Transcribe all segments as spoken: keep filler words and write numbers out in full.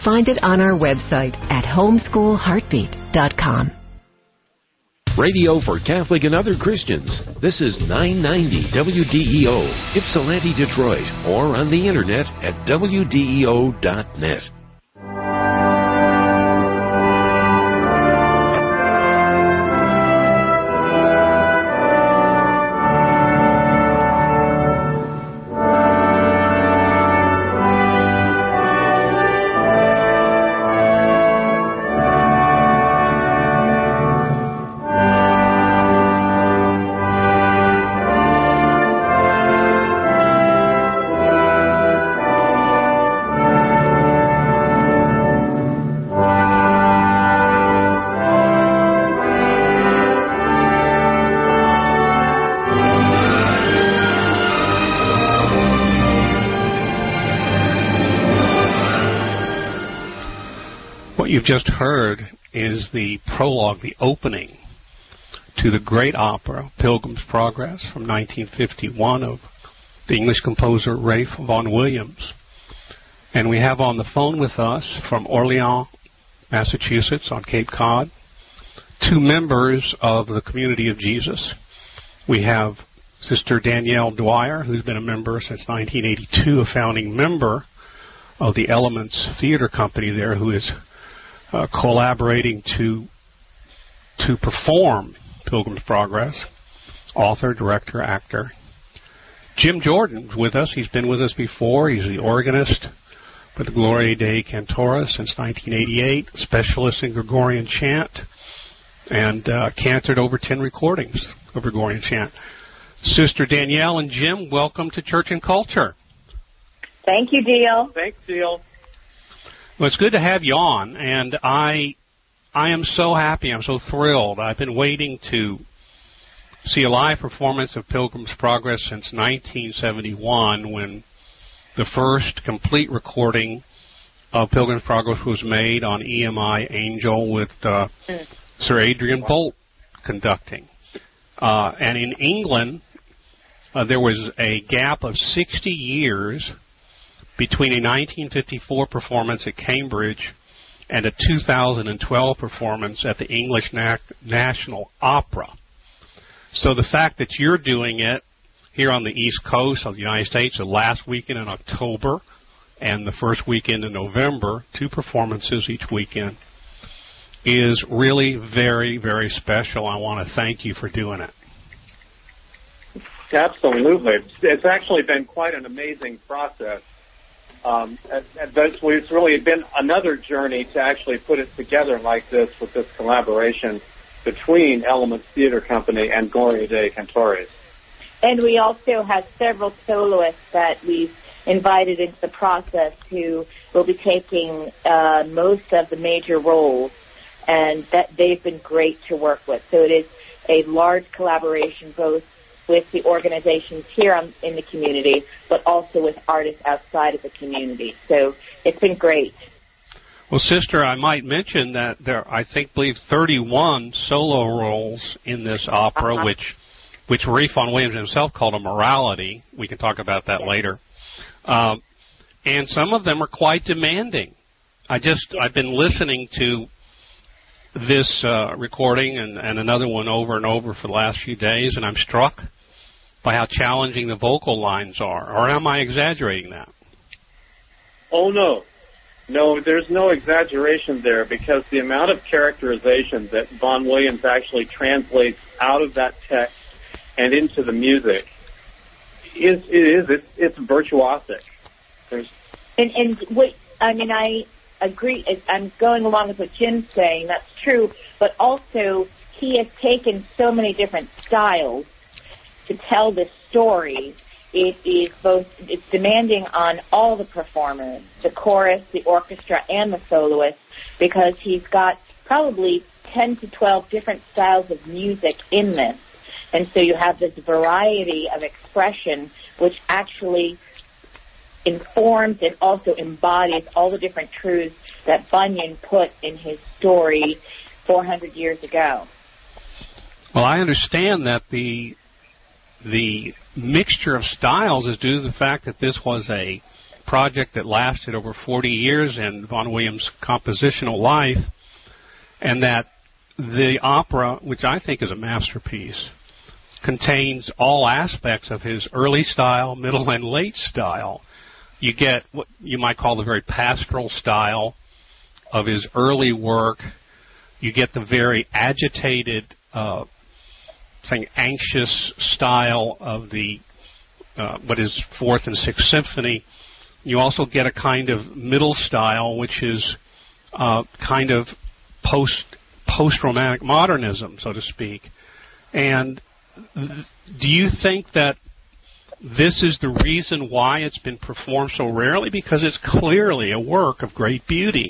find it on our website at homeschool heartbeat dot com. Radio for Catholic and other Christians. This is nine ninety W D E O, Ypsilanti, Detroit, or on the internet at W D E O dot net. What you've just heard is the prologue, the opening to the great opera, Pilgrim's Progress, from nineteen fifty-one of the English composer Ralph Vaughan Williams. And we have on the phone with us from Orleans, Massachusetts, on Cape Cod, two members of the Community of Jesus. We have Sister Danielle Dwyer, who's been a member since nineteen eighty-two, a founding member of the Elements Theater Company there, who is uh, collaborating to to perform Pilgrim's Progress, author, director, actor. Jim Jordan's with us. He's been with us before. He's the organist with the Gloria Dei Cantora since nineteen eighty-eight, specialist in Gregorian chant, and uh, cantored over ten recordings of Gregorian chant. Sister Danielle and Jim, welcome to Church and Culture. Thank you, Dale. Thanks, Dale. Well, it's good to have you on, and I I am so happy, I'm so thrilled. I've been waiting to see a live performance of Pilgrim's Progress since nineteen seventy-one, when the first complete recording of Pilgrim's Progress was made on E M I Angel with uh, mm. Sir Adrian Bolt conducting. Uh, and in England, uh, there was a gap of sixty years between a nineteen fifty-four performance at Cambridge and a two thousand twelve performance at the English Na- National Opera. So the fact that you're doing it here on the East Coast of the United States, the last weekend in October and the first weekend in November, two performances each weekend, is really very, very special. I want to thank you for doing it. Absolutely. It's actually been quite an amazing process. Um, it's really been another journey to actually put it together like this with this collaboration between Elements Theater Company and Gloria Dei Cantores. And we also have several soloists that we've invited into the process who will be taking uh, most of the major roles, and that they've been great to work with. So it is a large collaboration both with the organizations here on, in the community, but also with artists outside of the community. So it's been great. Well, Sister, I might mention that there, I think, believe thirty-one solo roles in this opera, uh-huh. which which Ralph Vaughan Williams himself called a morality. We can talk about that yes. later. Um, and some of them are quite demanding. I just, yes. I've been listening to this uh, recording and, and another one over and over for the last few days, and I'm struck by how challenging the vocal lines are. Or am I exaggerating that? Oh, no. No, there's no exaggeration there, because the amount of characterization that Vaughan Williams actually translates out of that text and into the music is, it is, it's, it's virtuosic. There's and, and what, I mean, I agree. I'm going along with what Jim's saying. That's true. But also, he has taken so many different styles to tell this story. It is both, it's demanding on all the performers, the chorus, the orchestra, and the soloists, because he's got probably ten to twelve different styles of music in this. And so you have this variety of expression, which actually informs and also embodies all the different truths that Bunyan put in his story four hundred years ago. Well, I understand that the the mixture of styles is due to the fact that this was a project that lasted over forty years in Vaughan Williams' compositional life, and that the opera, which I think is a masterpiece, contains all aspects of his early style, middle, and late style. You get what you might call the very pastoral style of his early work. You get the very agitated, uh, saying anxious style of the uh, what is Fourth and Sixth Symphony. You also get a kind of middle style, which is uh, kind of post post-romantic modernism, so to speak. And do you think that this is the reason why it's been performed so rarely? Because it's clearly a work of great beauty.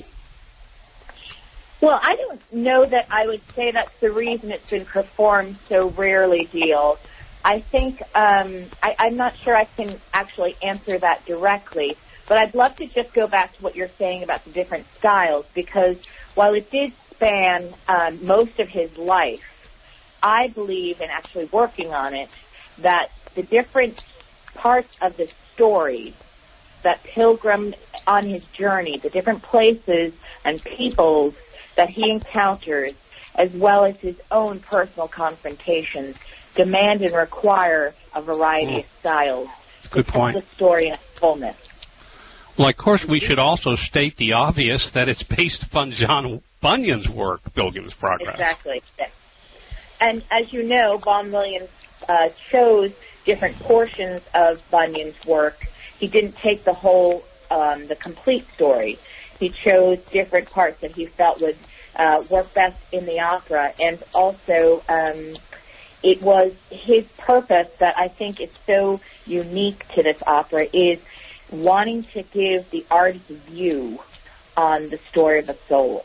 Well, I don't know that I would say that's the reason it's been performed so rarely, Deal. I think, um, I, I'm not sure I can actually answer that directly, but I'd love to just go back to what you're saying about the different styles, because while it did span um, most of his life, I believe, in actually working on it, that the different parts of the story that Pilgrim on his journey, the different places and peoples that he encounters, as well as his own personal confrontations, demand and require a variety mm. of styles Good to point. tell the story in its fullness. Well, of course, we should also state the obvious, that it's based upon John Bunyan's work, Pilgrim's Progress. Exactly. Yes. And as you know, Vaughan Williams uh, chose different portions of Bunyan's work. He didn't take the whole, um, the complete story. He chose different parts that he felt would uh, work best in the opera. And also, um, it was his purpose that I think is so unique to this opera, is wanting to give the artist's view on the story of a soul.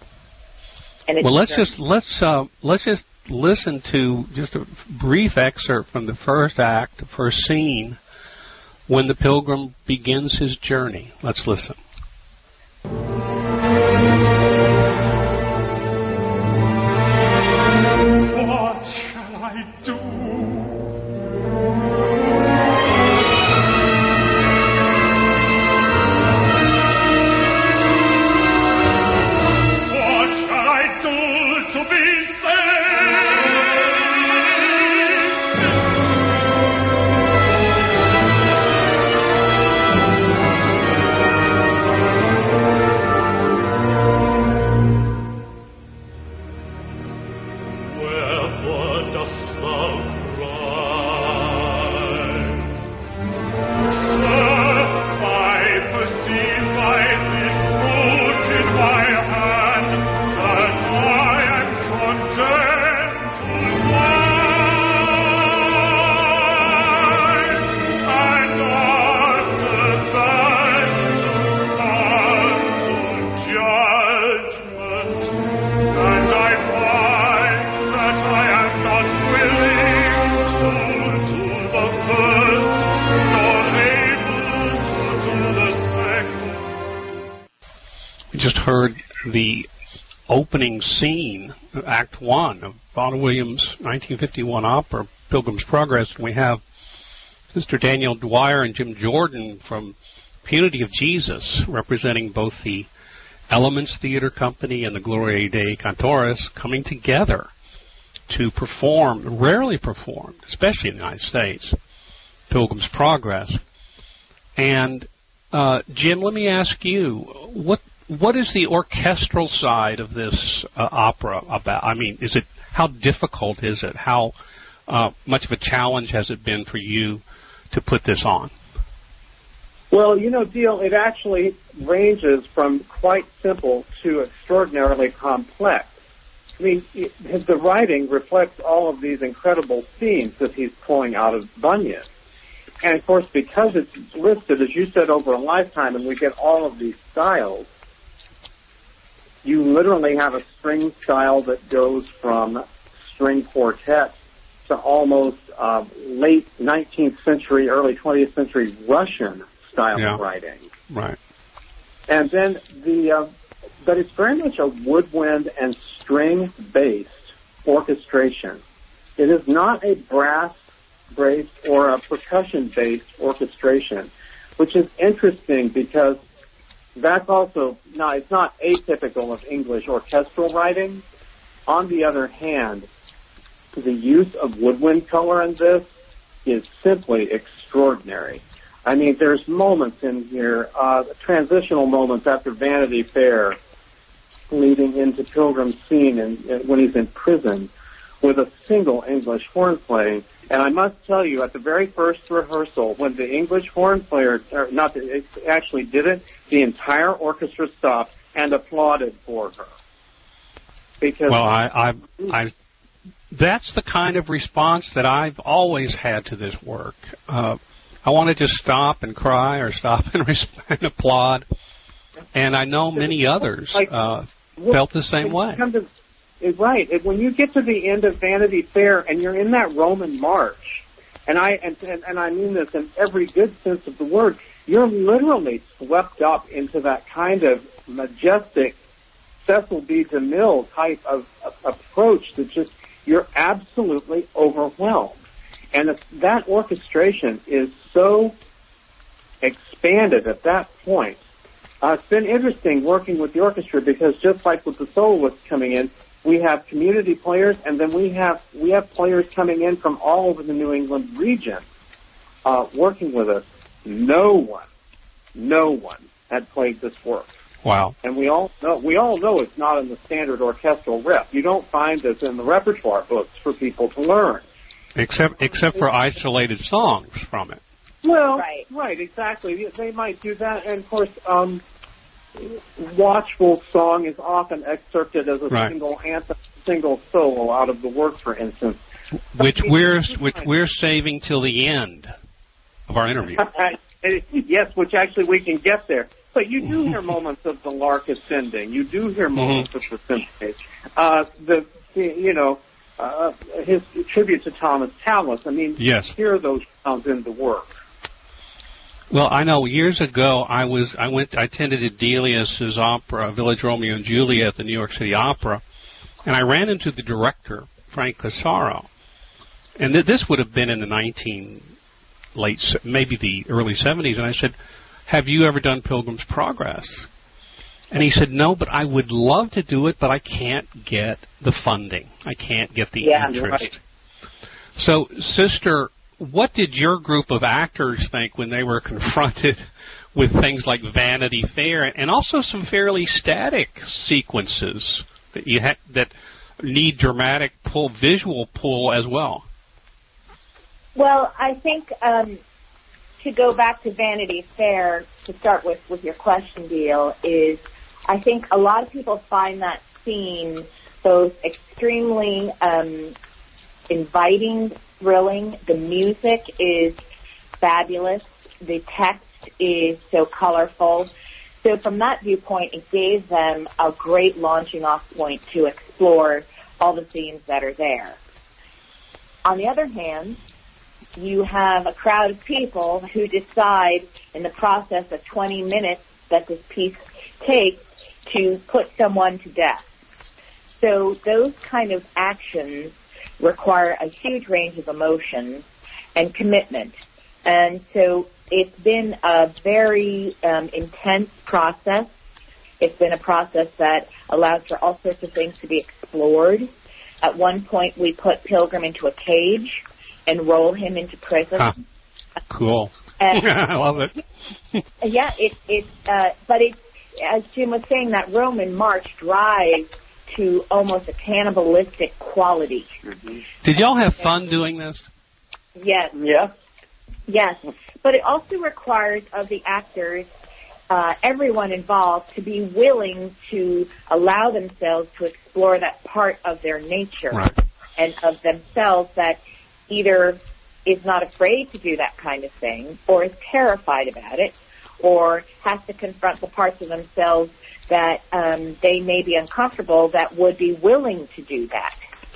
And well, let's just let's uh, let's just listen to just a brief excerpt from the first act, the first scene, when the pilgrim begins his journey. Let's listen. What shall I do? The opening scene, Act One of Vaughan Williams' nineteen fifty-one opera, Pilgrim's Progress. And we have Sister Danielle Dwyer and Jim Jordan from Punity of Jesus, representing both the Elements Theater Company and the Gloria Dei Cantores, coming together to perform, rarely performed, especially in the United States, Pilgrim's Progress. And uh, Jim, let me ask you, what What is the orchestral side of this uh, opera about? I mean, is it, how difficult is it? How uh, much of a challenge has it been for you to put this on? Well, you know, Deal, it actually ranges from quite simple to extraordinarily complex. I mean, it, the writing reflects all of these incredible themes that he's pulling out of Bunyan. And, of course, because it's listed, as you said, over a lifetime, and we get all of these styles, you literally have a string style that goes from string quartet to almost uh, late nineteenth century, early twentieth century Russian style yeah. of writing. Right. And then the, uh, but it's very much a woodwind and string-based orchestration. It is not a brass-based or a percussion-based orchestration. which is interesting because that's also, no, it's not atypical of English orchestral writing. On the other hand, the use of woodwind color in this is simply extraordinary. I mean, there's moments in here, uh, transitional moments after Vanity Fair, leading into Pilgrim's scene in, in, when he's in prison, with a single English horn playing. And I must tell you, at the very first rehearsal, when the English horn player, or not, the, it actually did it, the entire orchestra stopped and applauded for her. Because well, I, I, I, that's the kind of response that I've always had to this work. Uh, I want to just stop and cry or stop and, resp- and applaud. And I know many others uh, felt the same way. To, right. When you get to the end of Vanity Fair and you're in that Roman march, and I and, and, and I mean this in every good sense of the word, you're literally swept up into that kind of majestic Cecil B. DeMille type of, of approach that just, you're absolutely overwhelmed. And if that orchestration is so expanded at that point. Uh, it's been interesting working with the orchestra because just like with the soloists coming in, we have community players, and then we have we have players coming in from all over the New England region uh, working with us. No one, no one had played this work. Wow! And we all know we all know it's not in the standard orchestral rep. You don't find this in the repertoire books for people to learn. Except except for isolated songs from it. Well, right, right, exactly. They might do that, and of course, um, Watchful Song is often excerpted as a right. single anthem, single solo out of the work, for instance. Which we're which we're saving till the end of our interview. Yes, which actually we can get there. But you do hear moments of the lark ascending. You do hear moments mm-hmm. of the symphony. Uh, the you know uh, his tribute to Thomas Tallis. I mean, yes. you hear those sounds in the work. Well, I know years ago I was I went I attended Delius's opera, Village Romeo and Juliet at the New York City Opera, and I ran into the director, Frank Casaro, and th- this would have been in the nineteen late maybe the early seventies, and I said, "Have you ever done Pilgrim's Progress?" And he said, "No, but I would love to do it, but I can't get the funding. I can't get the yeah, interest." Right. So, Sister, what did your group of actors think when they were confronted with things like Vanity Fair and also some fairly static sequences that you ha- that need dramatic pull, visual pull as well? Well, I think um, to go back to Vanity Fair to start with with your question, Deal, is I think a lot of people find that scene both extremely um, inviting, thrilling. The music is fabulous. The text is so colorful. So from that viewpoint, it gave them a great launching off point to explore all the themes that are there. On the other hand, you have a crowd of people who decide in the process of twenty minutes that this piece takes to put someone to death. So those kind of actions require a huge range of emotions and commitment. And so it's been a very um, intense process. It's been a process that allows for all sorts of things to be explored. At one point, we put Pilgrim into a cage and roll him into prison. Huh. Cool. And, I love it. yeah, it, it, uh, but it, as Jim was saying, that Roman march drives to almost a cannibalistic quality. Mm-hmm. Did y'all have fun doing this? Yes. Yeah. Yes. But it also requires of the actors, uh, everyone involved, to be willing to allow themselves to explore that part of their nature right. and of themselves that either is not afraid to do that kind of thing or is terrified about it or has to confront the parts of themselves that um, they may be uncomfortable that would be willing to do that.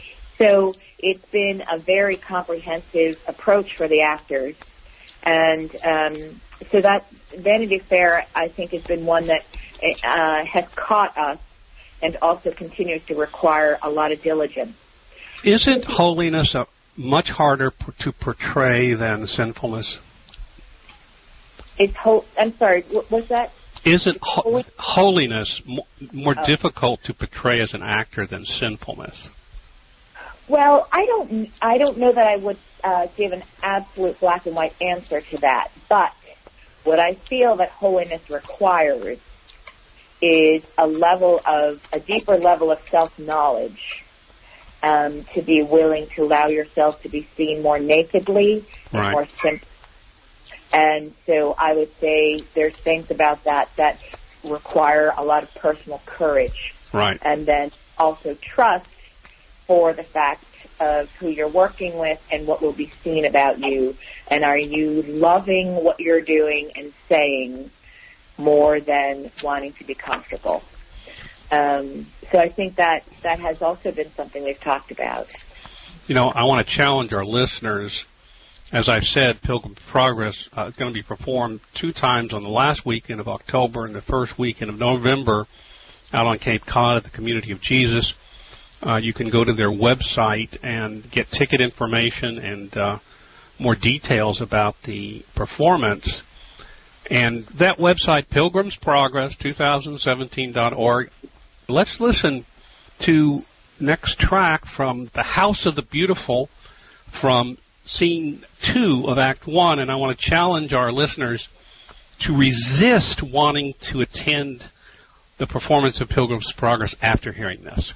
So it's been a very comprehensive approach for the actors. And um, so that Vanity Fair, I think, has been one that uh, has caught us and also continues to require a lot of diligence. Isn't holiness a much harder p- to portray than sinfulness? It's ho- I'm sorry, what was that? Isn't ho- holiness more, more oh. difficult to portray as an actor than sinfulness? Well, I don't I don't know that I would uh, give an absolute black and white answer to that. But what I feel that holiness requires is a level of, a deeper level of self-knowledge, um, to be willing to allow yourself to be seen more nakedly, right. and more simply. And so I would say there's things about that that require a lot of personal courage. Right. And then also trust for the fact of who you're working with and what will be seen about you. And are you loving what you're doing and saying more than wanting to be comfortable? Um, so I think that that has also been something we've talked about. You know, I want to challenge our listeners. As I've said, Pilgrim's Progress uh, is going to be performed two times on the last weekend of October and the first weekend of November out on Cape Cod at the Community of Jesus. Uh, you can go to their website and get ticket information and uh, more details about the performance. And that website, pilgrims progress twenty seventeen dot org. Let's listen to next track from The House of the Beautiful from Scene two of Act one, and I want to challenge our listeners to resist wanting to attend the performance of Pilgrim's Progress after hearing this.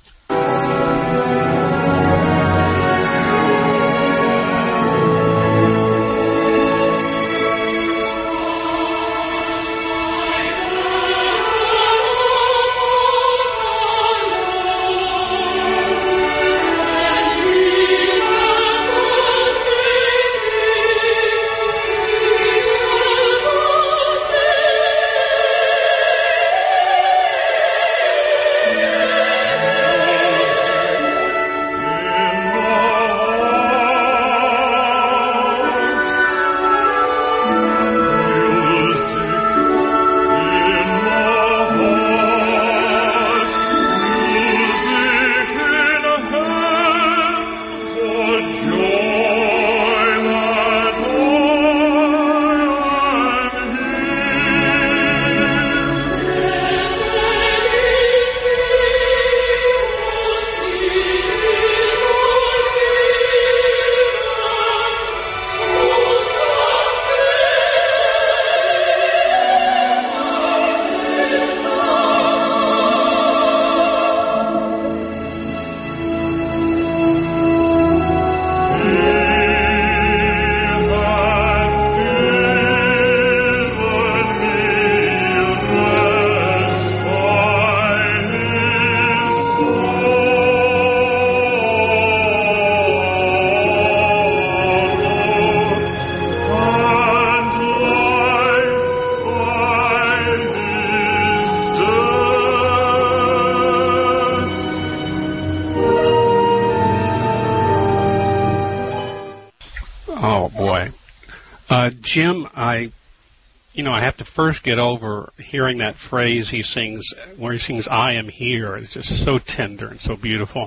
Jim, I, you know, I have to first get over hearing that phrase he sings, where he sings, "I am here." It's just so tender and so beautiful.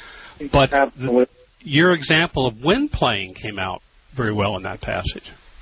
But the, your example of wind playing came out very well in that passage.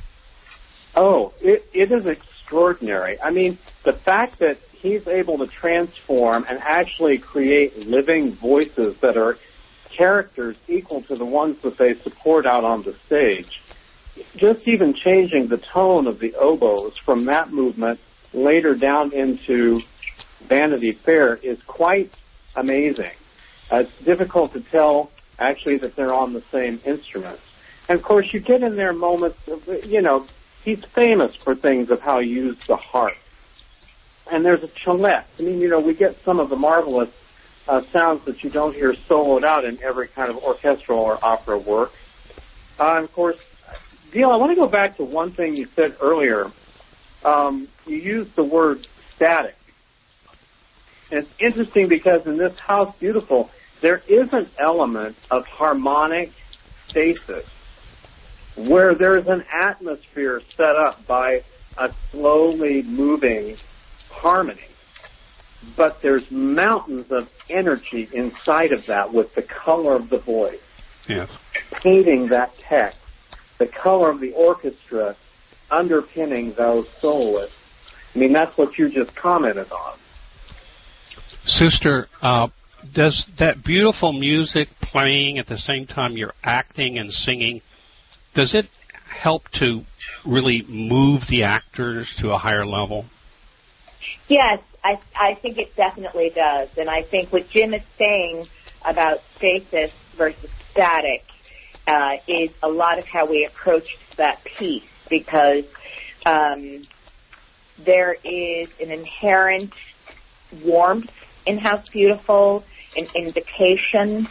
Oh, it, it is extraordinary. I mean, the fact that he's able to transform and actually create living voices that are characters equal to the ones that they support out on the stage. Just even changing the tone of the oboes from that movement later down into Vanity Fair is quite amazing. Uh, it's difficult to tell, actually, that they're on the same instruments. And, of course, you get in there moments of, you know, he's famous for things of how he used the harp. And there's a cellette. I mean, you know, we get some of the marvelous uh, sounds that you don't hear soloed out in every kind of orchestral or opera work. Uh, and, of course, Dale, I want to go back to one thing you said earlier. Um, you used the word static. And it's interesting because in this House Beautiful, there is an element of harmonic stasis where there's an atmosphere set up by a slowly moving harmony. But there's mountains of energy inside of that with the color of the voice, yes, painting that text. The color of the orchestra underpinning those soloists. I mean, that's what you just commented on. Sister, uh, does that beautiful music playing at the same time you're acting and singing, does it help to really move the actors to a higher level? Yes, I, I think it definitely does. And I think what Jim is saying about stasis versus static uh, is a lot of how we approach that piece, because um, there is an inherent warmth in House Beautiful, an invitation.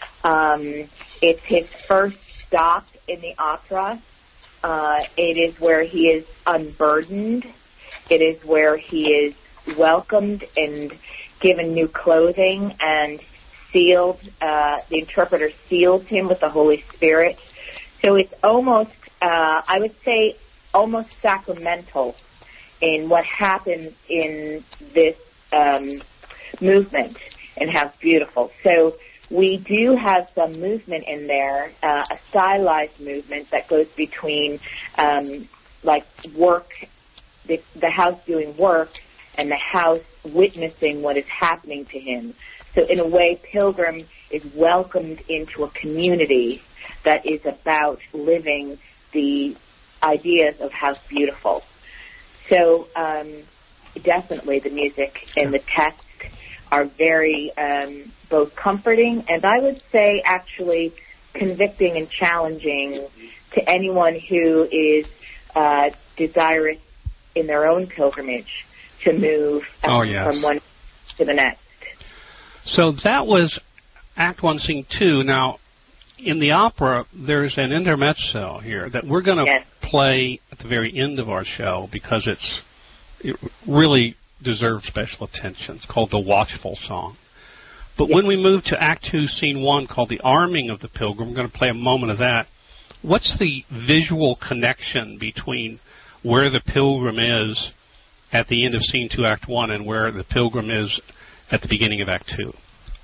Um, it's his first stop in the opera. Uh, it is where he is unburdened. It is where he is welcomed and given new clothing and sealed. Uh, the interpreter seals him with the Holy Spirit. So it's almost, uh, I would say, almost sacramental in what happens in this um, movement in House Beautiful. So we do have some movement in there, uh, a stylized movement that goes between um, like work, the, the house doing work, and the house witnessing what is happening to him. So in a way, Pilgrim is welcomed into a community that is about living the ideas of House Beautiful. So um, definitely the music and the text are very um, both comforting and I would say actually convicting and challenging to anyone who is uh, desirous in their own pilgrimage to move um, oh, yes. from one to the next. So that was Act One, Scene Two. Now, in the opera, there's an intermezzo here that we're going to yes. play at the very end of our show because it's it really deserves special attention. It's called the Watchful Song. But yes. when we move to Act Two, Scene One, called the Arming of the Pilgrim, we're going to play a moment of that. What's the visual connection between where the pilgrim is at the end of Scene Two, Act One, and where the pilgrim is at the beginning of Act Two?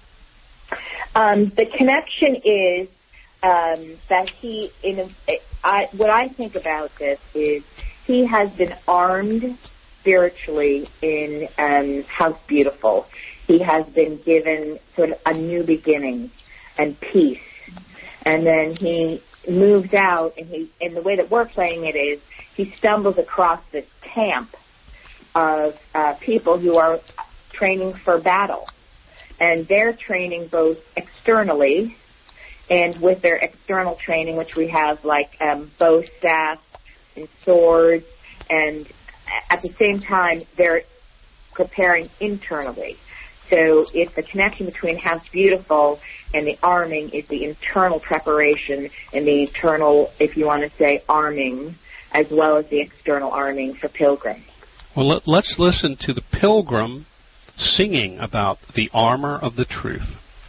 Um, the connection is um, that he, in a, I, what I think about this is he has been armed spiritually in um, House Beautiful. He has been given sort of a new beginning and peace. And then he moves out, and he, and the way that we're playing it is he stumbles across this camp of uh, people who are training for battle. And they're training both externally and with their external training, which we have like um, bow staff and swords, and at the same time they're preparing internally. So it's the connection between House Beautiful and the arming is the internal preparation and the internal, if you want to say, arming, as well as the external arming for Pilgrim. Well, let, let's listen to the Pilgrim singing about the armor of the truth.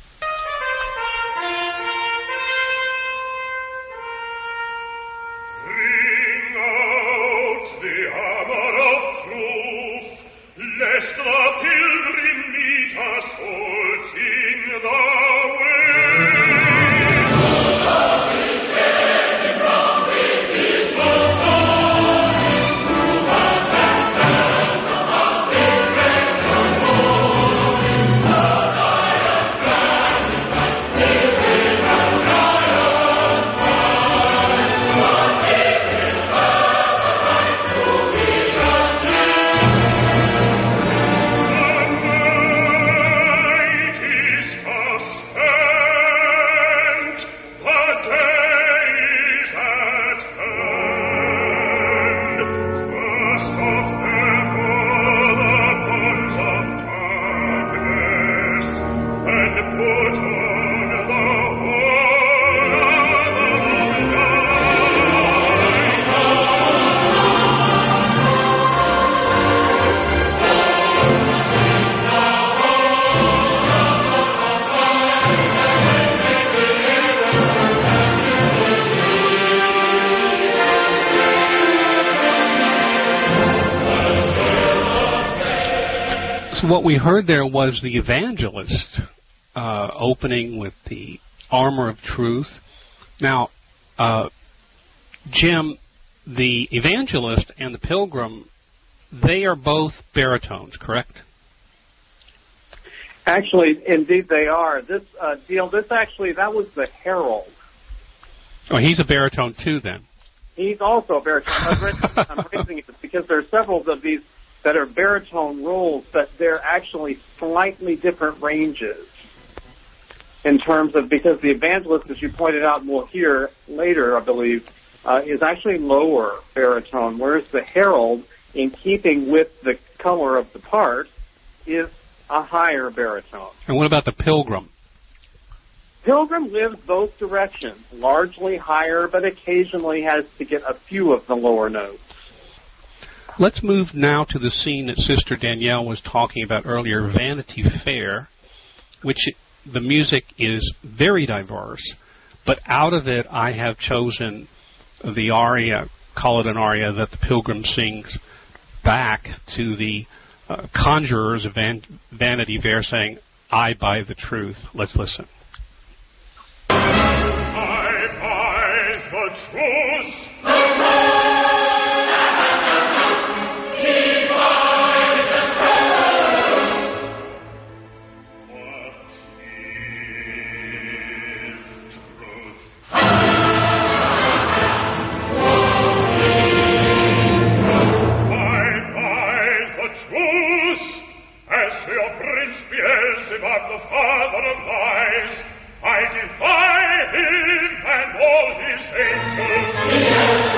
Bring out the armor of truth, lest the pilgrim meet us faults in the way. What we heard there was the evangelist uh, opening with the armor of truth. Now, uh, Jim, the evangelist and the pilgrim, they are both baritones, correct? Actually, indeed they are. This uh, deal, this actually, that was the herald. Oh, he's a baritone too, then. He's also a baritone. I'm raising it because there are several of these that are baritone roles, but they're actually slightly different ranges in terms of, because the evangelist, as you pointed out, and we'll hear later, I believe, uh, is actually lower baritone, whereas the herald, in keeping with the color of the part, is a higher baritone. And what about the pilgrim? Pilgrim lives both directions, largely higher, but occasionally has to get a few of the lower notes. Let's move now to the scene that Sister Danielle was talking about earlier, Vanity Fair, which the music is very diverse, but out of it I have chosen the aria, call it an aria, that the pilgrim sings back to the uh, conjurers of Van- Vanity Fair saying, I buy the truth. Let's listen. I buy the truth. He buys the truth. What is truth? I buy the truth. As to your prince Beelzebub, the father of lies, I defy him and all his angels.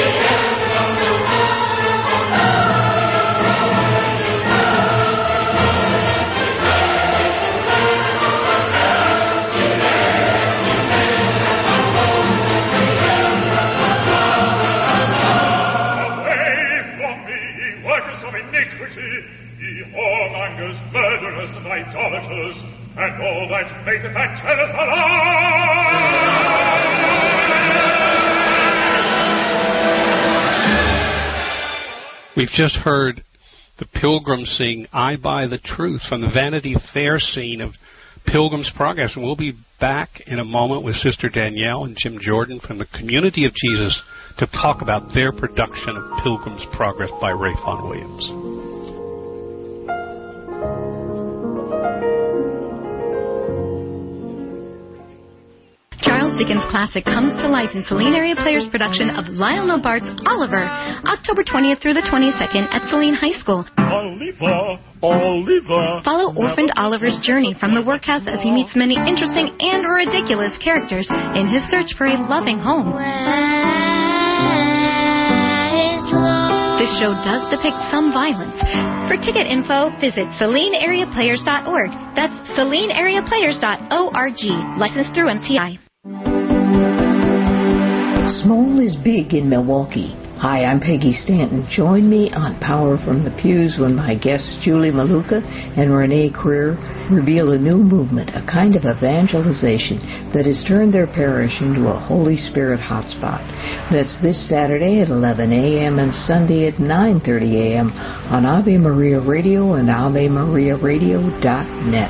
Away from me, ye workers of iniquity, ye whoremongers, murderers, and idolaters, and all that maketh and telleth a lie! We've just heard the pilgrim sing, I buy the truth, from the Vanity Fair scene of Pilgrim's Progress. And we'll be back in a moment with Sister Danielle and Jim Jordan from the Community of Jesus to talk about their production of Pilgrim's Progress by Ralph Vaughan Williams. Charles Dickens' classic comes to life in Saline Area Players' production of Lionel Bart's Oliver, October twentieth through the twenty-second at Saline High School. Oliver, Oliver. Follow orphaned Oliver's journey from the workhouse as he meets many interesting and ridiculous characters in his search for a loving home. This show does depict some violence. For ticket info, visit saline area players dot org. That's saline area players dot org. Licensed through M T I. Small is big in Milwaukee. Hi, I'm Peggy Stanton. Join me on Power from the Pews when my guests Julie Maluka and Renee Creer reveal a new movement, a kind of evangelization that has turned their parish into a Holy Spirit hotspot. That's this Saturday at eleven a.m. and Sunday at nine thirty a.m. on Ave Maria Radio and ave maria radio dot net.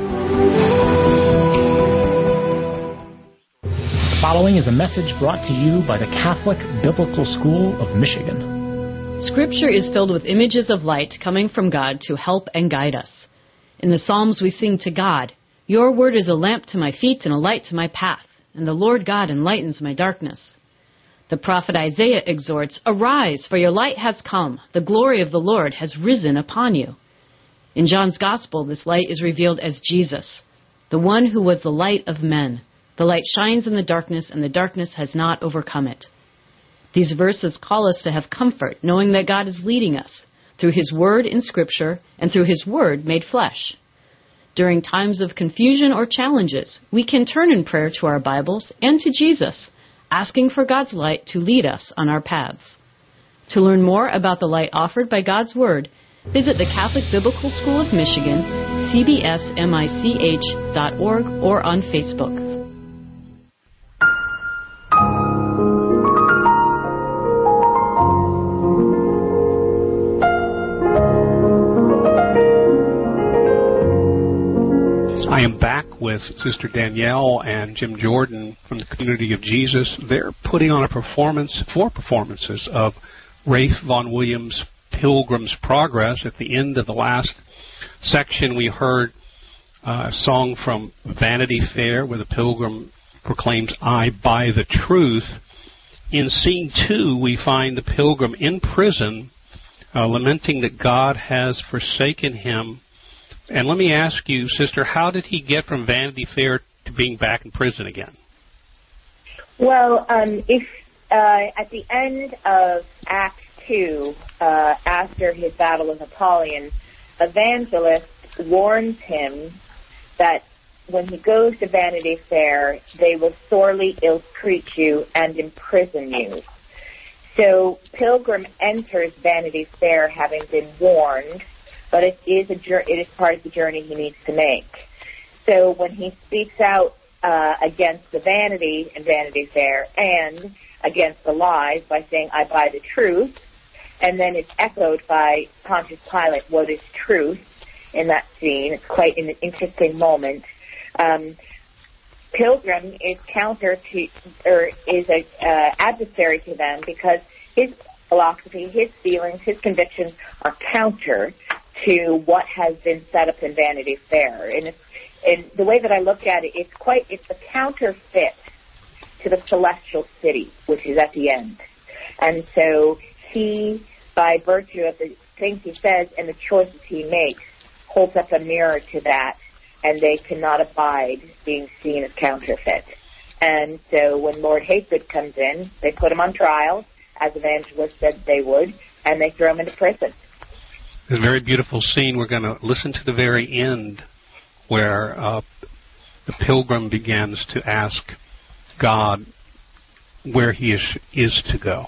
The following is a message brought to you by the Catholic Biblical School of Michigan. Scripture is filled with images of light coming from God to help and guide us. In the Psalms we sing to God, Your word is a lamp to my feet and a light to my path, and the Lord God enlightens my darkness. The prophet Isaiah exhorts, Arise, for your light has come, the glory of the Lord has risen upon you. In John's Gospel, this light is revealed as Jesus, the one who was the light of men. The light shines in the darkness, and the darkness has not overcome it. These verses call us to have comfort, knowing that God is leading us through His Word in Scripture and through His Word made flesh. During times of confusion or challenges, we can turn in prayer to our Bibles and to Jesus, asking for God's light to lead us on our paths. To learn more about the light offered by God's Word, visit the Catholic Biblical School of Michigan, c b s m i c h dot org, or on Facebook. I am back with Sister Danielle and Jim Jordan from the Community of Jesus. They're putting on a performance, four performances of Ralph Vaughan Williams' Pilgrim's Progress. At the end of the last section, we heard a song from Vanity Fair where the pilgrim proclaims, "I buy the truth." In scene two, we find the pilgrim in prison, uh, lamenting that God has forsaken him. And let me ask you, Sister, how did he get from Vanity Fair to being back in prison again? Well, um, if uh, at the end of Act Two, uh, after his battle with Apollyon, Evangelist warns him that when he goes to Vanity Fair, they will sorely ill-treat you and imprison you. So Pilgrim enters Vanity Fair having been warned, but it is a it is part of the journey he needs to make. So when he speaks out uh, against the vanity in Vanity Fair and against the lies by saying, "I buy the truth," and then it's echoed by Pontius Pilate, "What is truth?" in that scene. It's quite an interesting moment. Um, Pilgrim is counter to, or is a uh, adversary to them because his philosophy, his feelings, his convictions are counter to what has been set up in Vanity Fair. And, it's, and the way that I look at it, it's quite, it's a counterfeit to the celestial city, which is at the end. And so he, by virtue of the things he says and the choices he makes, holds up a mirror to that, and they cannot abide being seen as counterfeit. And so when Lord Hategood comes in, they put him on trial, as Evangelist said they would, and they throw him into prison. It's a very beautiful scene. We're going to listen to the very end where uh, the pilgrim begins to ask God where he is, is to go.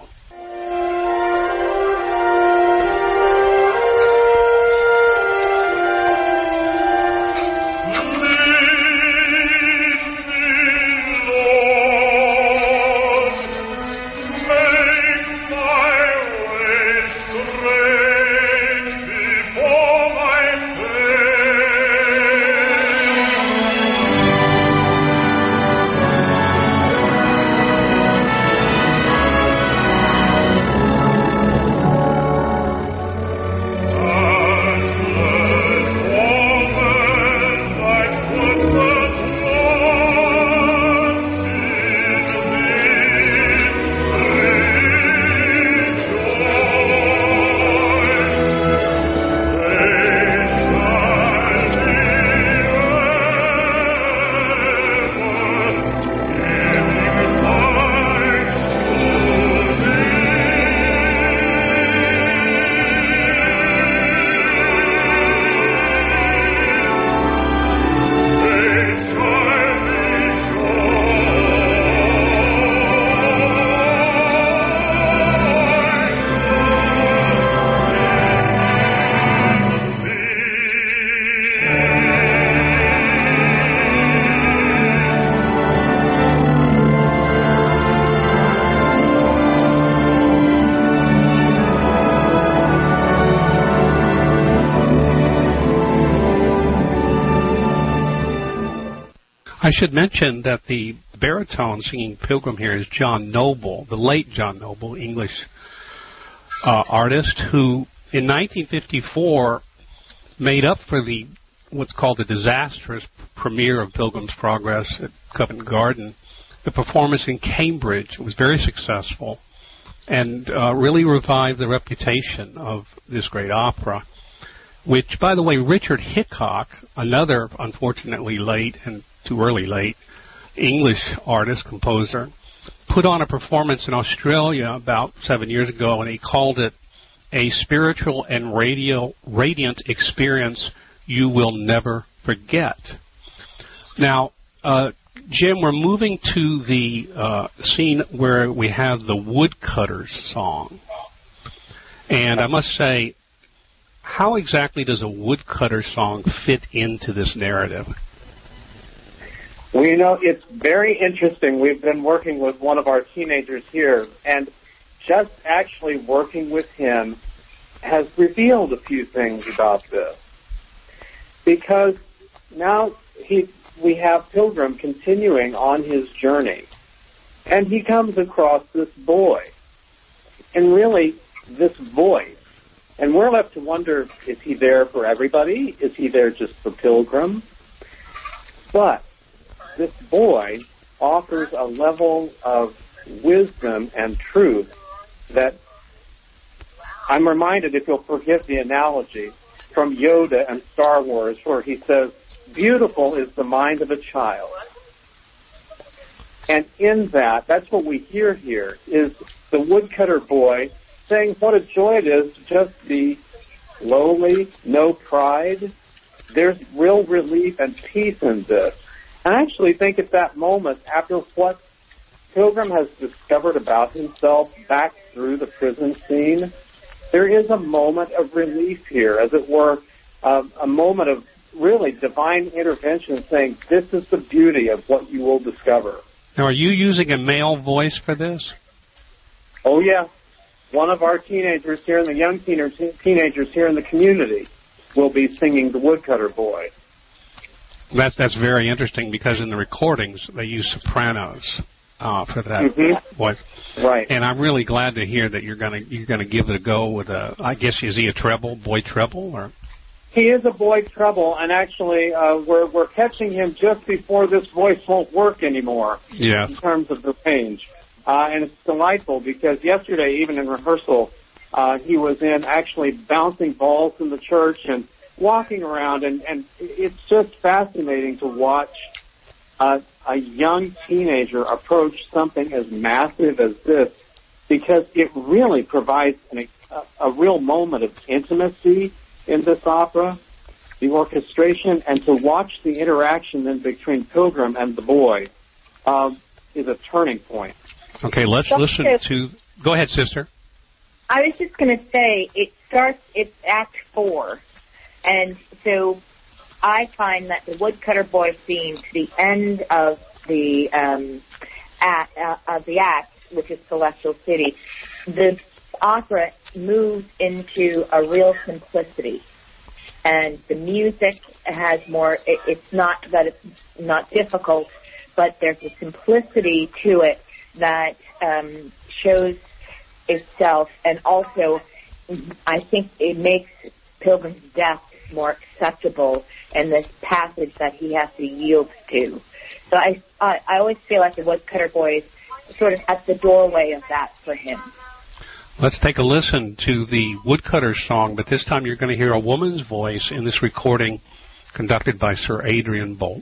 I should mention that the baritone singing Pilgrim here is John Noble, the late John Noble, English uh, artist, who in nineteen fifty-four made up for the what's called the disastrous premiere of Pilgrim's Progress at Covent Garden. The performance in Cambridge was very successful and uh, really revived the reputation of this great opera, which, by the way, Richard Hickok, another unfortunately late and too early late English artist, composer, put on a performance in Australia about seven years ago, and he called it a spiritual and radio, radiant experience you will never forget. Now, uh, Jim, we're moving to the uh, scene where we have the Woodcutters song. And I must say, how exactly does a woodcutter song fit into this narrative? Well, you know, it's very interesting. We've been working with one of our teenagers here, and just actually working with him has revealed a few things about this. Because now he, we have Pilgrim continuing on his journey, and he comes across this boy, and really this voice. And we're left to wonder, is he there for everybody? Is he there just for Pilgrim? But this boy offers a level of wisdom and truth that I'm reminded, if you'll forgive the analogy, from Yoda and Star Wars, where he says, beautiful is the mind of a child. And in that, that's what we hear here, is the woodcutter boy saying what a joy it is to just be lowly, no pride. There's real relief and peace in this. And I actually think at that moment, after what Pilgrim has discovered about himself back through the prison scene, there is a moment of relief here, as it were, uh, a moment of really divine intervention saying, this is the beauty of what you will discover. Now, are you using a male voice for this? Oh, yeah. One of our teenagers here, and the young teener, teenagers here in the community, will be singing The Woodcutter Boy. That's that's very interesting, because in the recordings they use sopranos uh, for that mm-hmm. voice. Right. And I'm really glad to hear that you're gonna you're gonna give it a go with a. I guess is he a treble, boy treble, or? He is a boy treble, and actually uh, we're we're catching him just before this voice won't work anymore. Yes. In terms of the range. Uh, and it's delightful because yesterday, even in rehearsal, uh, he was in actually bouncing balls in the church and walking around, and, and it's just fascinating to watch uh, a young teenager approach something as massive as this, because it really provides an, a, a real moment of intimacy in this opera, the orchestration, and to watch the interaction then between Pilgrim and the boy um, is a turning point. Okay, let's listen to... Go ahead, sister. I was just going to say, it starts, it's Act four, and so I find that the Woodcutter Boy theme to the end of the um, act, uh, of the act, which is Celestial City, the opera moves into a real simplicity, and the music has more, it, it's not that it's not difficult, but there's a simplicity to it that um, shows itself, and also I think it makes Pilgrim's death more acceptable in this passage that he has to yield to. So I, I, I always feel like the Woodcutter Boy is sort of at the doorway of that for him. Let's take a listen to the Woodcutter song, but this time you're going to hear a woman's voice in this recording conducted by Sir Adrian Boult.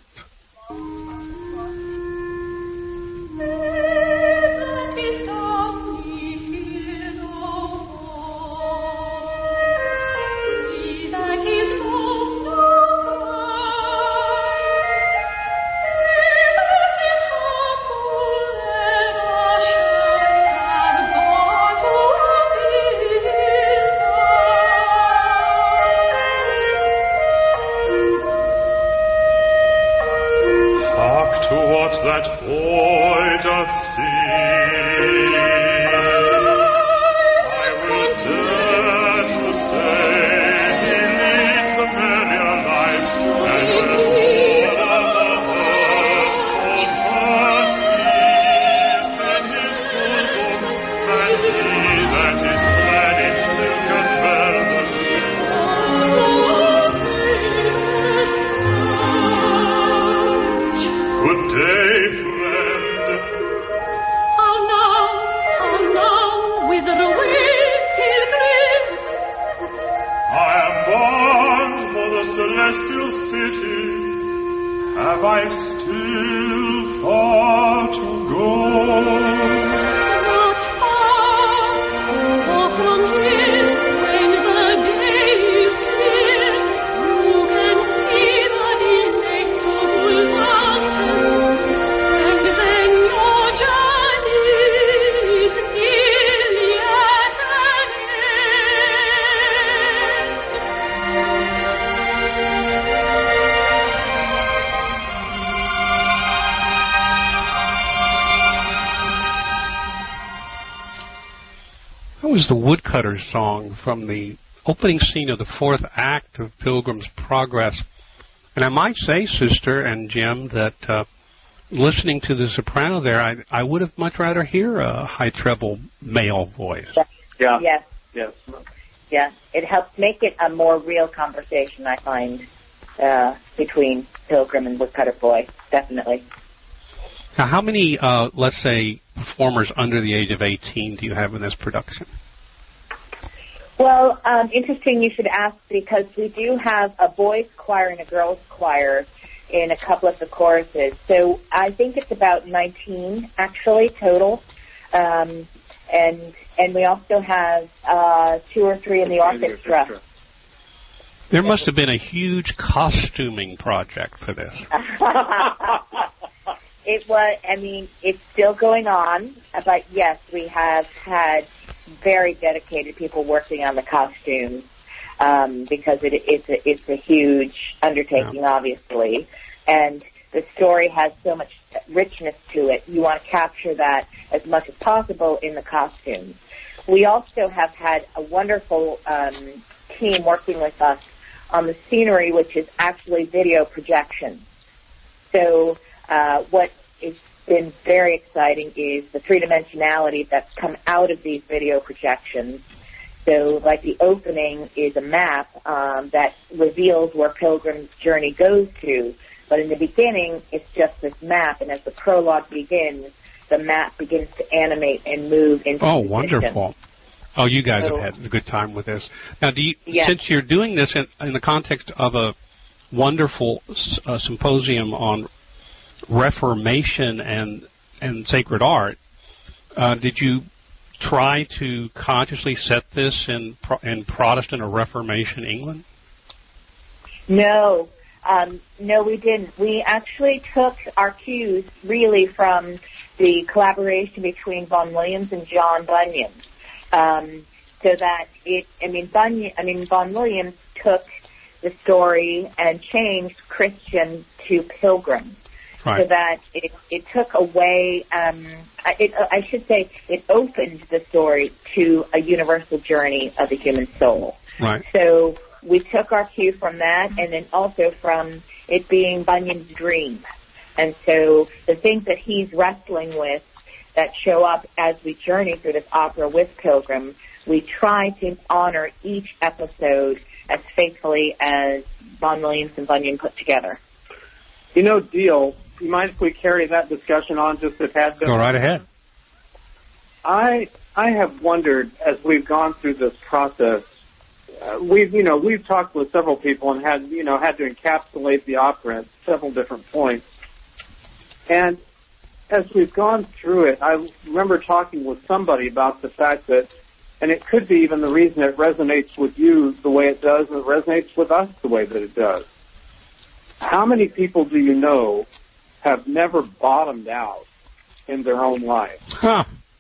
Was the Woodcutter song from the opening scene of the fourth act of Pilgrim's Progress. And I might say, Sister and Jim, that uh, listening to the soprano there, I, I would have much rather hear a high treble male voice. Yeah. Yes. Yes. Yeah. It helps make it a more real conversation, I find, uh, between Pilgrim and Woodcutter Boy. Definitely. Now, how many, uh, let's say, performers under the age of eighteen do you have in this production? Well, um, interesting you should ask, because we do have a boys' choir and a girls' choir in a couple of the choruses. So I think it's about nineteen, actually, total. Um, and and we also have uh, two or three in the orchestra. There must have been a huge costuming project for this. It was, I mean, it's still going on, but yes, we have had very dedicated people working on the costumes, um, because it, it's, a, it's a huge undertaking, yeah. obviously, and the story has so much richness to it. You want to capture that as much as possible in the costumes. We also have had a wonderful um, team working with us on the scenery, which is actually video projection. So uh, what has been very exciting is the three-dimensionality that's come out of these video projections. So, like, the opening is a map um, that reveals where Pilgrim's journey goes to, but in the beginning, it's just this map, and as the prologue begins, the map begins to animate and move into Oh, position. Wonderful. Oh, you guys so, have had a good time with this. Now, do you, yes. since you're doing this in, in the context of a wonderful uh, symposium on Reformation and and sacred art, uh, did you try to consciously set this in in Protestant or Reformation England? No, um, no, we didn't. We actually took our cues really from the collaboration between Vaughan Williams and John Bunyan, um, so that it. I mean, Bunyan. I mean, Vaughan Williams took the story and changed Christian to Pilgrim. Right. So that it, it took away, um, it, I should say, it opened the story to a universal journey of the human soul. Right. So we took our cue from that, and then also from it being Bunyan's dream. And so the things that he's wrestling with that show up as we journey through this opera with Pilgrim, we try to honor each episode as faithfully as Vaughan Williams and Bunyan put together. You know, Deal, you mind if we carry that discussion on just a tad bit? Go right ahead. I I have wondered as we've gone through this process. Uh, we've you know we've talked with several people and had you know had to encapsulate the opera at several different points. And as we've gone through it, I remember talking with somebody about the fact that, and it could be even the reason it resonates with you the way it does, and it resonates with us the way that it does. How many people do you know have never bottomed out in their own life? Huh.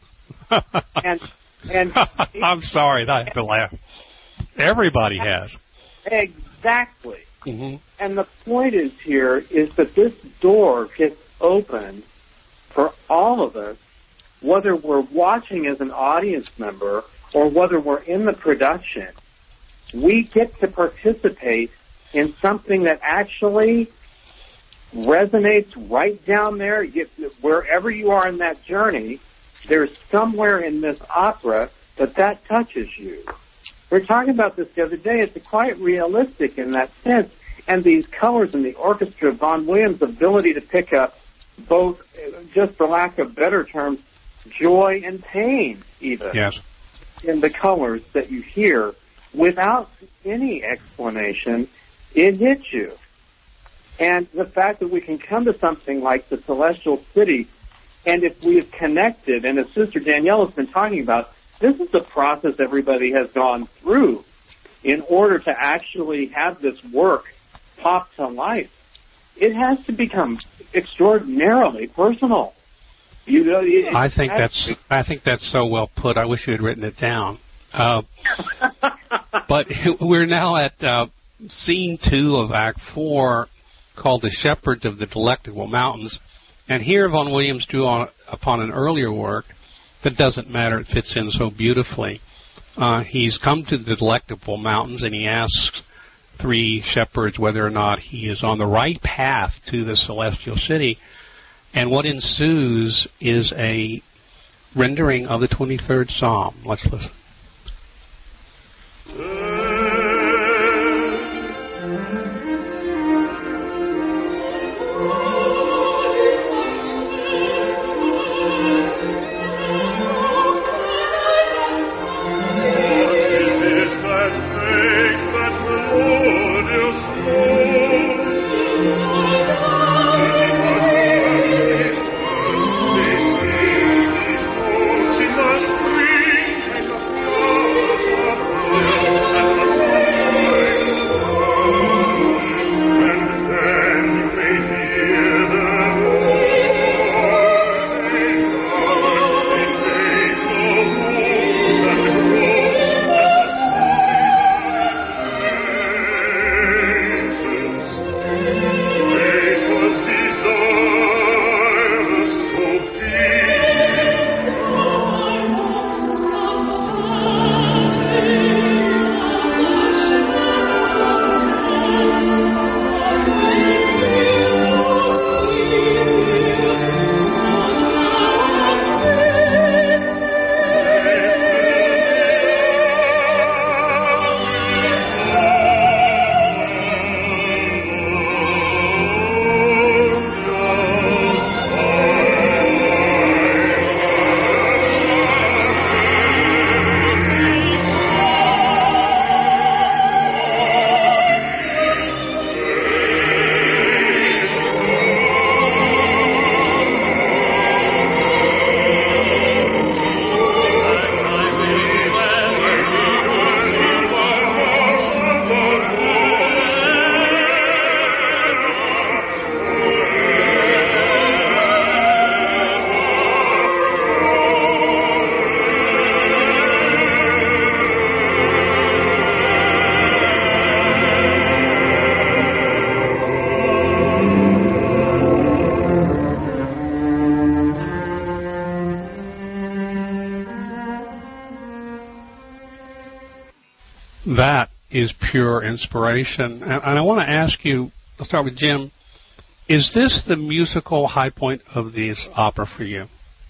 and and I'm sorry, I have to laugh. Everybody has. Exactly. Mm-hmm. And the point is here is that this door gets open for all of us, whether we're watching as an audience member or whether we're in the production. We get to participate in something that actually resonates right down there. You, wherever you are in that journey, there's somewhere in this opera that that touches you. We were talking about this the other day. It's quite realistic in that sense. And these colors in the orchestra, Vaughan Williams' ability to pick up both, just for lack of better terms, joy and pain even. Yes. In the colors that you hear without any explanation, it hits you. And the fact that we can come to something like the Celestial City, and if we have connected, and as Sister Danielle has been talking about, this is a process everybody has gone through in order to actually have this work pop to life. It has to become extraordinarily personal. You know, it, I think that's I think that's so well put. I wish you had written it down. Uh, but we're now at uh, scene two of Act Four, called "The Shepherds of the Delectable Mountains," and here Vaughan Williams drew on, upon an earlier work that doesn't matter; it fits in so beautifully. Uh, he's come to the Delectable Mountains, and he asks three shepherds whether or not he is on the right path to the celestial city. And what ensues is a rendering of the twenty-third Psalm. Let's listen. That is pure inspiration. And, and I want to ask you, I'll start with Jim, is this the musical high point of this opera for you?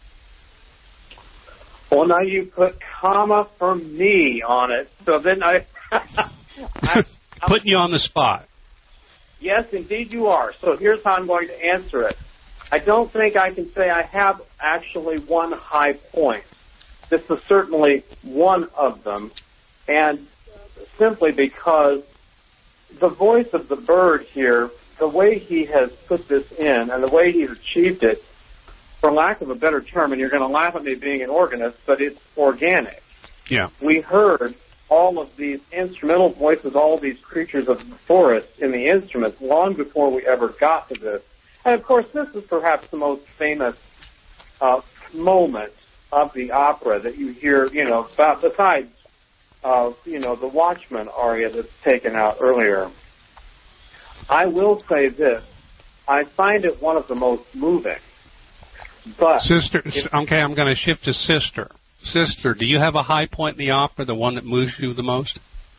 Well, now you put comma for me on it, so then I... I Putting you on the spot. Yes, indeed you are. So here's how I'm going to answer it. I don't think I can say I have actually one high point. This is certainly one of them, and simply because the voice of the bird here, the way he has put this in and the way he's achieved it, for lack of a better term, and you're going to laugh at me being an organist, but it's organic. Yeah. We heard all of these instrumental voices, all of these creatures of the forest in the instruments long before we ever got to this. And, of course, this is perhaps the most famous uh, moment of the opera that you hear, you know, about, besides, uh, you know, the Watchman aria that's taken out earlier. I will say this. I find it one of the most moving. But Sister, okay, I'm going to shift to Sister. Sister, do you have a high point in the opera, the one that moves you the most?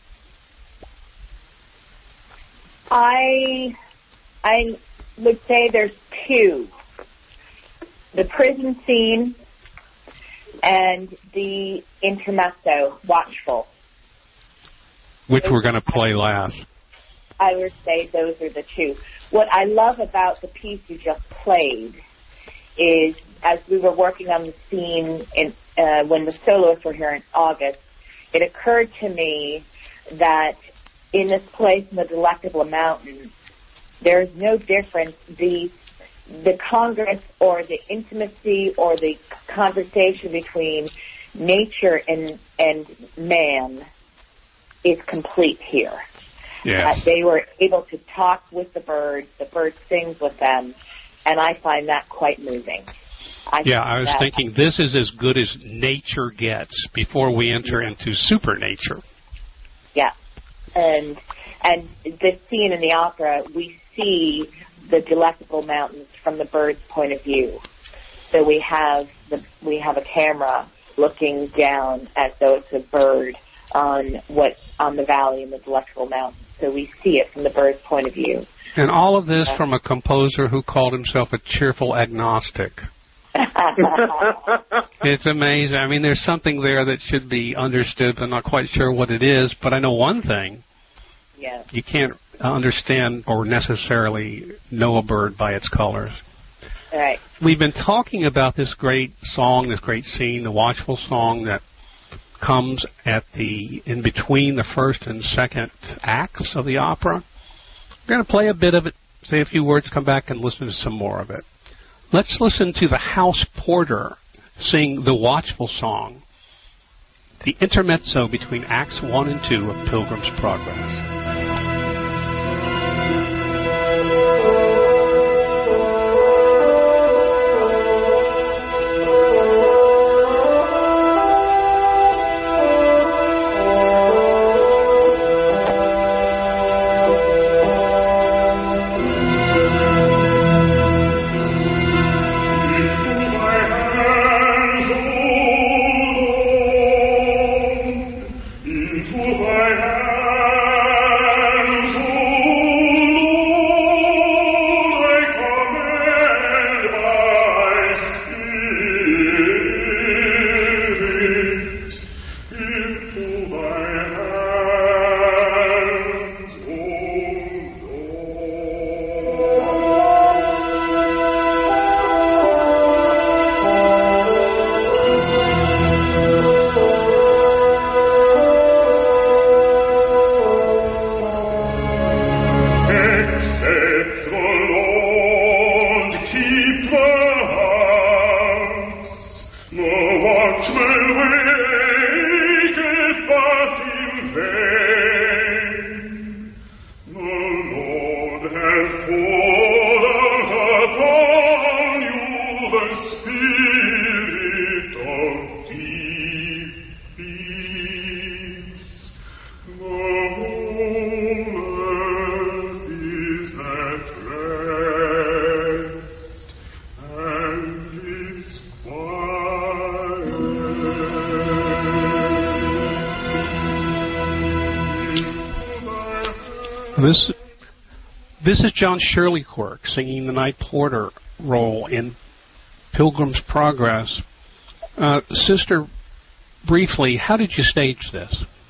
I, I would say there's two. The prison scene and the intermezzo, Watchful. Which we're going to play last. I would say those are the two. What I love about the piece you just played is, as we were working on the scene in, uh, when the soloists were here in August, it occurred to me that in this place in the Delectable Mountains, there is no difference. The the congress or the intimacy or the conversation between nature and and man is complete here. Yes. Uh, they were able to talk with the bird. The bird sings with them, and I find that quite moving. I yeah, I was thinking this is as good as nature gets before we enter into supernature. Yeah, and and this scene in the opera, we see the Delectable Mountains from the bird's point of view. So we have the we have a camera looking down as though it's a bird on what on the valley in the Delectable Mountains. so we see it from the bird's point of view. And all of this from a composer who called himself a cheerful agnostic. It's amazing. I mean, there's something there that should be understood, but I'm not quite sure what it is. But I know one thing. Yeah. You can't understand or necessarily know a bird by its colors. Right. We've been talking about this great song, this great scene, the Watchful Song that comes at the in between the first and second acts of the opera. We're going to play a bit of it, say a few words, come back and listen to some more of it. Let's listen to the house porter sing the Watchful Song, the intermezzo between Acts one and two of Pilgrim's Progress. This, this is John Shirley-Quirk singing the Night Porter role in Pilgrim's Progress. Uh, Sister, briefly, how did you stage this?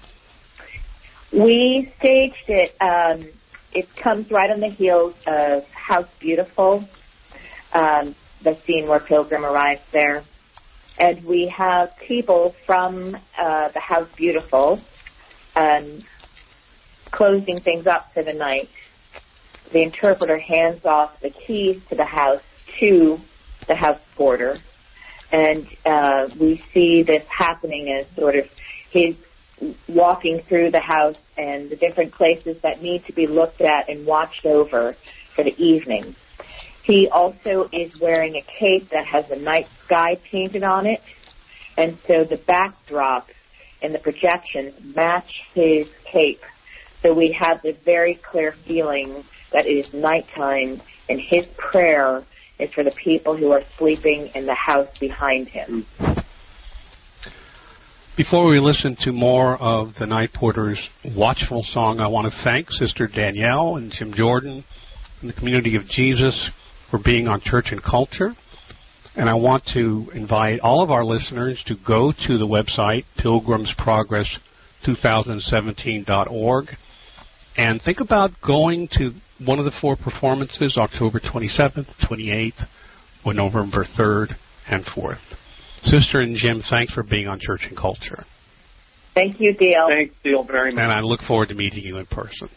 We staged it. Um, it comes right on the heels of House Beautiful, um, the scene where Pilgrim arrives there. And we have people from uh, the House Beautiful um, closing things up for the night. The interpreter hands off the keys to the house to the house porter, and uh, we see this happening as sort of he's walking through the house and the different places that need to be looked at and watched over for the evening. He also is wearing a cape that has the night sky painted on it, and so the backdrop and the projections match his cape. So we have this very clear feeling that it is nighttime, and his prayer is for the people who are sleeping in the house behind him. Before we listen to more of the Night Porter's Watchful Song, I want to thank Sister Danielle and Jim Jordan and the Community of Jesus for being on Church and Culture. And I want to invite all of our listeners to go to the website, pilgrims progress twenty seventeen dot org, and think about going to one of the four performances, October twenty-seventh, twenty-eighth, or November third and fourth. Sister and Jim, thanks for being on Church and Culture. Thank you, Dale. Thanks, Dale, very much. And I look forward to meeting you in person.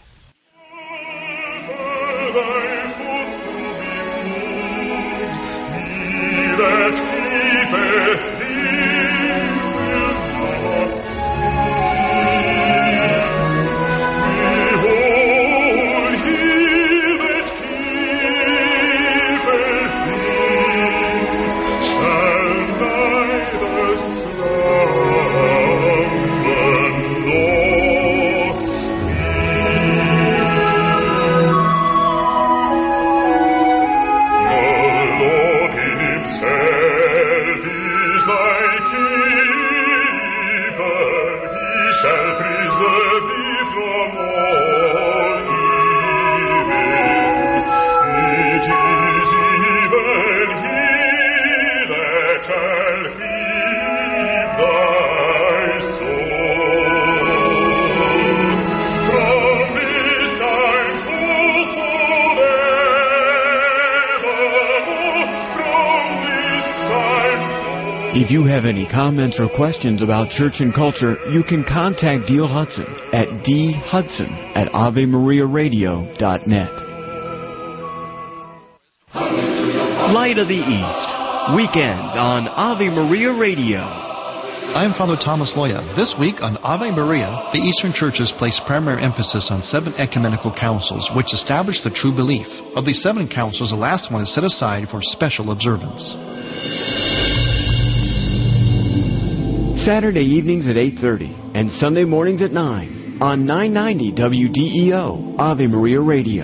Is If you have any comments or questions about church and culture, you can contact Dale Hudson at d hudson at ave maria radio dot net. Light of the East, weekends on Ave Maria Radio. I'm Father Thomas Loya. This week on Ave Maria, the Eastern Churches place primary emphasis on seven ecumenical councils, which establish the true belief. Of these seven councils, the last one is set aside for special observance. Saturday evenings at eight thirty and Sunday mornings at nine on nine ninety W D E O, Ave Maria Radio.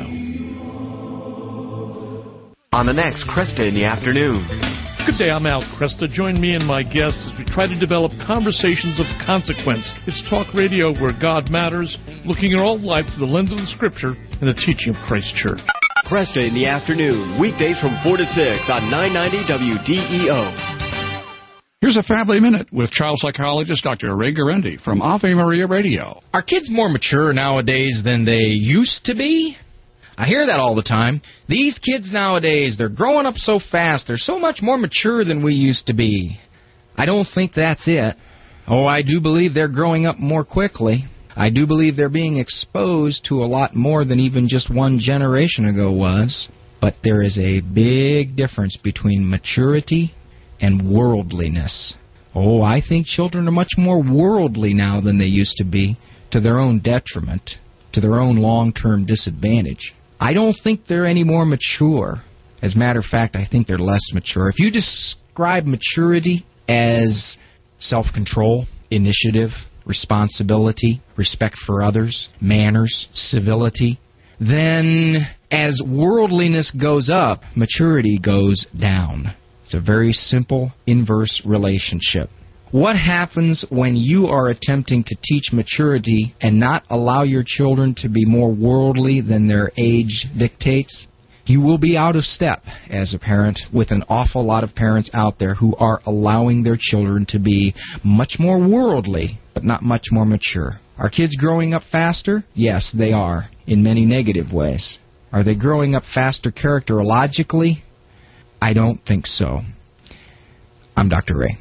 On the next Cresta in the Afternoon. Good day, I'm Al Cresta. Join me and my guests as we try to develop conversations of consequence. It's talk radio where God matters, looking at all life through the lens of the Scripture and the teaching of Christ Church. Cresta in the Afternoon, weekdays from four to six on nine ninety W D E O. Here's a Family Minute with child psychologist Doctor Ray Garendi from Ave Maria Radio. Are kids more mature nowadays than they used to be? I hear that all the time. These kids nowadays, they're growing up so fast. They're so much more mature than we used to be. I don't think that's it. Oh, I do believe they're growing up more quickly. I do believe they're being exposed to a lot more than even just one generation ago was. But there is a big difference between maturity and worldliness. Oh, I think children are much more worldly now than they used to be, to their own detriment, to their own long-term disadvantage. I don't think they're any more mature. As a matter of fact, I think they're less mature. If you describe maturity as self-control, initiative, responsibility, respect for others, manners, civility, then as worldliness goes up, maturity goes down. It's a very simple inverse relationship. What happens when you are attempting to teach maturity and not allow your children to be more worldly than their age dictates? You will be out of step as a parent with an awful lot of parents out there who are allowing their children to be much more worldly, but not much more mature. Are kids growing up faster? Yes, they are, in many negative ways. Are they growing up faster characterologically? I don't think so. I'm Doctor Ray.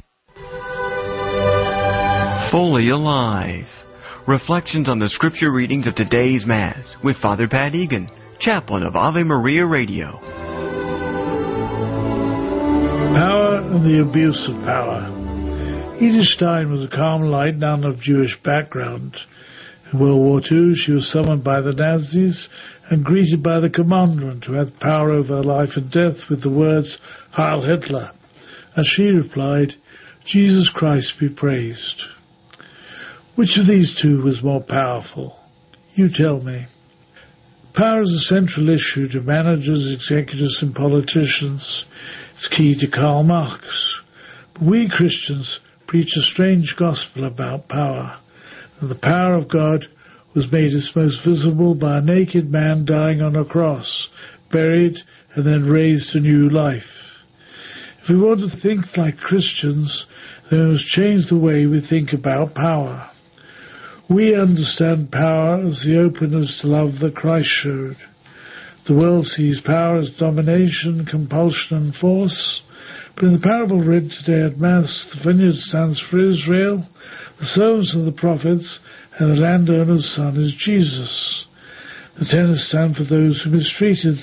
Fully Alive. Reflections on the scripture readings of today's Mass with Father Pat Egan, chaplain of Ave Maria Radio. Power and the abuse of power. Edith Stein was a Carmelite nun of Jewish background. In World War Two, she was summoned by the Nazis and greeted by the commandant who had power over life and death with the words, "Heil Hitler." As she replied, "Jesus Christ be praised." Which of these two was more powerful? You tell me. Power is a central issue to managers, executives, and politicians. It's key to Karl Marx. But we Christians preach a strange gospel about power, and the power of God was made its most visible by a naked man dying on a cross, buried, and then raised to new life. If we want to think like Christians, then we must change the way we think about power. We understand power as the openness to love that Christ showed. The world sees power as domination, compulsion, and force. But in the parable read today at Mass, the vineyard stands for Israel, the servants of the prophets, and the landowner's son is Jesus. The tenants stand for those who mistreated